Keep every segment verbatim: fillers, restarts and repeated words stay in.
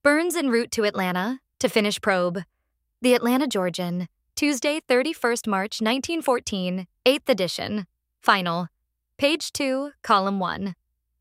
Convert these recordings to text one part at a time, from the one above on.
Burns en route to Atlanta to finish probe. The Atlanta Georgian, Tuesday, thirty-first March nineteen fourteen, eighth edition. Final. Page two, column one.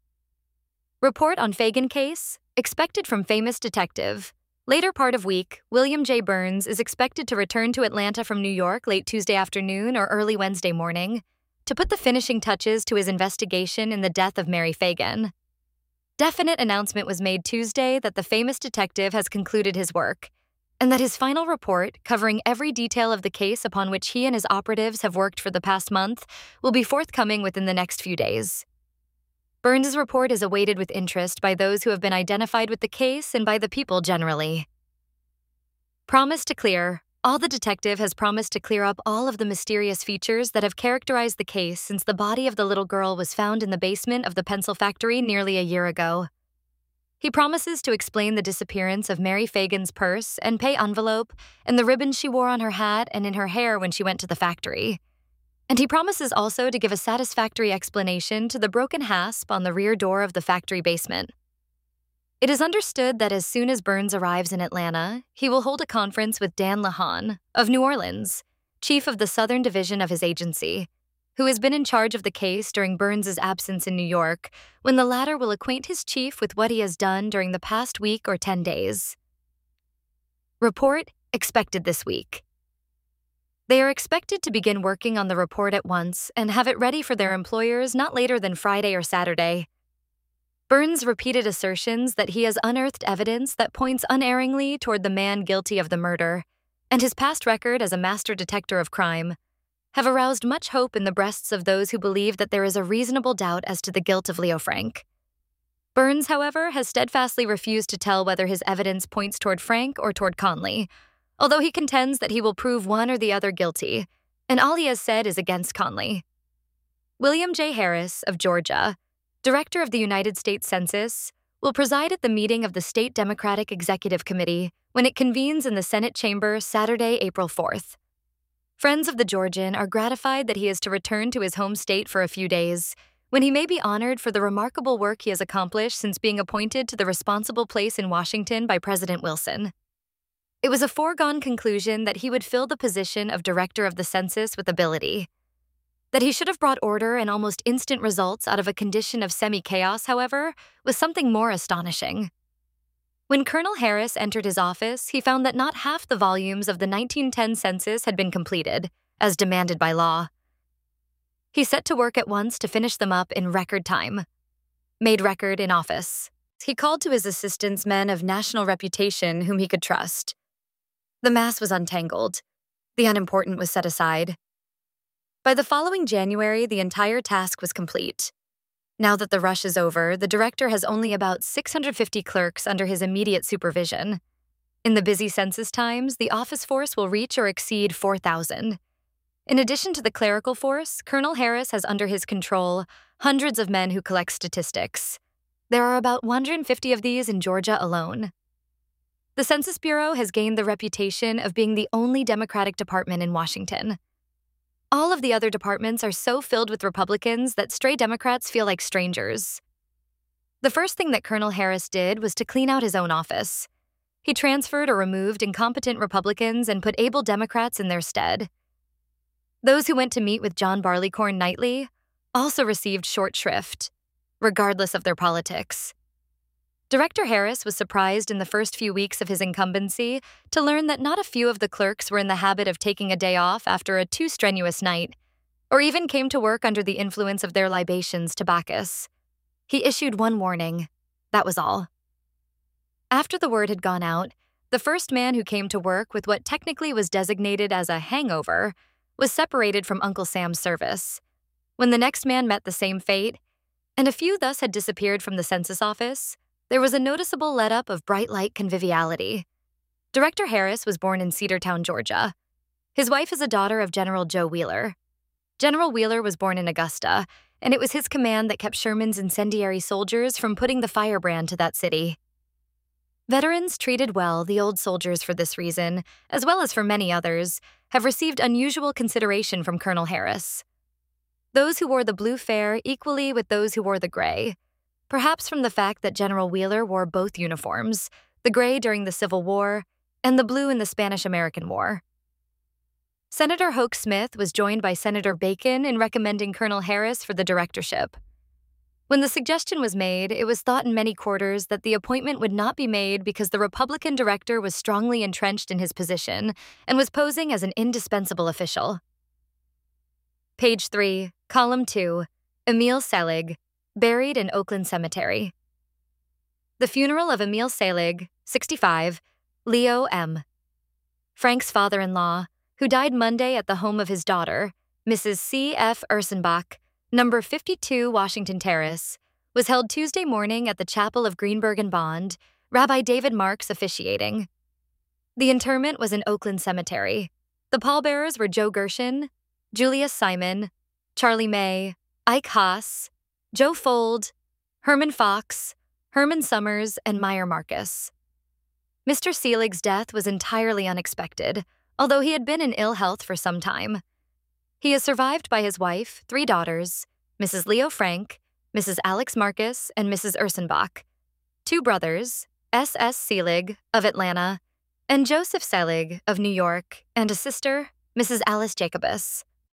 Report on Fagan case, expected from famous detective. Later part of week, William J. Burns is expected to return to Atlanta from New York late Tuesday afternoon or early Wednesday morning to put the finishing touches to his investigation in the death of Mary Fagan. Definite announcement was made Tuesday that the famous detective has concluded his work, and that his final report, covering every detail of the case upon which he and his operatives have worked for the past month, will be forthcoming within the next few days. Burns' report is awaited with interest by those who have been identified with the case and by the people generally. Promise to clear. All the detective has promised to clear up all of the mysterious features that have characterized the case since the body of the little girl was found in the basement of the pencil factory nearly a year ago. He promises to explain the disappearance of Mary Fagan's purse and pay envelope and the ribbon she wore on her hat and in her hair when she went to the factory. And he promises also to give a satisfactory explanation to the broken hasp on the rear door of the factory basement. It is understood that as soon as Burns arrives in Atlanta, he will hold a conference with Dan Lahan of New Orleans, chief of the Southern Division of his agency, who has been in charge of the case during Burns' absence in New York, when the latter will acquaint his chief with what he has done during the past week or ten days. Report expected this week. They are expected to begin working on the report at once and have it ready for their employers not later than Friday or Saturday. Burns' repeated assertions that he has unearthed evidence that points unerringly toward the man guilty of the murder, and his past record as a master detector of crime, have aroused much hope in the breasts of those who believe that there is a reasonable doubt as to the guilt of Leo Frank. Burns, however, has steadfastly refused to tell whether his evidence points toward Frank or toward Conley, although he contends that he will prove one or the other guilty, and all he has said is against Conley. William J. Harris, of Georgia, Director of the United States Census, will preside at the meeting of the State Democratic Executive Committee when it convenes in the Senate chamber Saturday, April fourth. Friends of the Georgian are gratified that he is to return to his home state for a few days, when he may be honored for the remarkable work he has accomplished since being appointed to the responsible place in Washington by President Wilson. It was a foregone conclusion that he would fill the position of Director of the Census with ability. That he should have brought order and almost instant results out of a condition of semi-chaos, however, was something more astonishing. When Colonel Harris entered his office, he found that not half the volumes of the nineteen ten census had been completed, as demanded by law. He set to work at once to finish them up in record time. Made record in office. He called to his assistance men of national reputation whom he could trust. The mass was untangled. The unimportant was set aside. By the following January, the entire task was complete. Now that the rush is over, the director has only about six hundred fifty clerks under his immediate supervision. In the busy census times, the office force will reach or exceed four thousand. In addition to the clerical force, Colonel Harris has under his control hundreds of men who collect statistics. There are about one hundred fifty of these in Georgia alone. The Census Bureau has gained the reputation of being the only Democratic department in Washington. All of the other departments are so filled with Republicans that stray Democrats feel like strangers. The first thing that Colonel Harris did was to clean out his own office. He transferred or removed incompetent Republicans and put able Democrats in their stead. Those who went to meet with John Barleycorn nightly also received short shrift, regardless of their politics. Director Harris was surprised in the first few weeks of his incumbency to learn that not a few of the clerks were in the habit of taking a day off after a too strenuous night, or even came to work under the influence of their libations to Bacchus. He issued one warning. That was all. After the word had gone out, the first man who came to work with what technically was designated as a hangover was separated from Uncle Sam's service. When the next man met the same fate, and a few thus had disappeared from the census office, there was a noticeable let-up of bright-light conviviality. Director Harris was born in Cedartown, Georgia. His wife is a daughter of General Joe Wheeler. General Wheeler was born in Augusta, and it was his command that kept Sherman's incendiary soldiers from putting the firebrand to that city. Veterans treated well, the old soldiers for this reason, as well as for many others, have received unusual consideration from Colonel Harris. Those who wore the blue fare equally with those who wore the gray, perhaps from the fact that General Wheeler wore both uniforms, the gray during the Civil War, and the blue in the Spanish-American War. Senator Hoke Smith was joined by Senator Bacon in recommending Colonel Harris for the directorship. When the suggestion was made, it was thought in many quarters that the appointment would not be made because the Republican director was strongly entrenched in his position and was posing as an indispensable official. Page three, Column two, Emil Selig, buried in Oakland Cemetery. The funeral of Emil Selig, sixty-five, Leo M. Frank's father-in-law, who died Monday at the home of his daughter, Missus C F Ursenbach, number fifty-two Washington Terrace, was held Tuesday morning at the Chapel of Greenberg and Bond, Rabbi David Marks officiating. The interment was in Oakland Cemetery. The pallbearers were Joe Gershon, Julius Simon, Charlie May, Ike Haas, Joe Fold, Herman Fox, Herman Summers, and Meyer Marcus. Mister Selig's death was entirely unexpected, although he had been in ill health for some time. He is survived by his wife, three daughters, Missus Leo Frank, Missus Alex Marcus, and Missus Ursenbach, two brothers, S S Selig of Atlanta, and Joseph Selig of New York, and a sister, Missus Alice Jacobus.